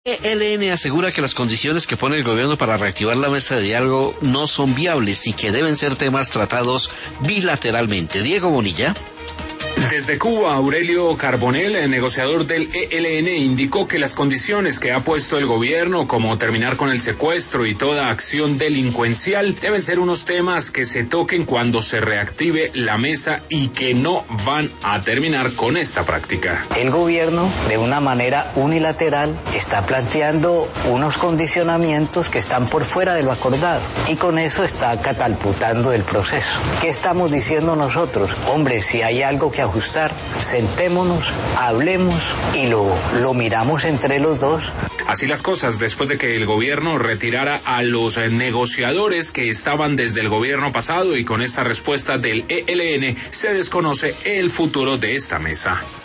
ELN asegura que las condiciones que pone el gobierno para reactivar la mesa de diálogo no son viables y que deben ser temas tratados bilateralmente. Diego Bonilla. Desde Cuba, Aurelio Carbonell, el negociador del ELN, indicó que las condiciones que ha puesto el gobierno, como terminar con el secuestro y toda acción delincuencial, deben ser unos temas que se toquen cuando se reactive la mesa y que no van a terminar con esta práctica. El gobierno, de una manera unilateral, está planteando unos condicionamientos que están por fuera de lo acordado y con eso está catapultando el proceso. ¿Qué estamos diciendo nosotros? Hombre, si hay algo que ajustar, sentémonos, hablemos y lo miramos entre los dos. Así las cosas, después de que el gobierno retirara a los negociadores que estaban desde el gobierno pasado y con esta respuesta del ELN se desconoce el futuro de esta mesa.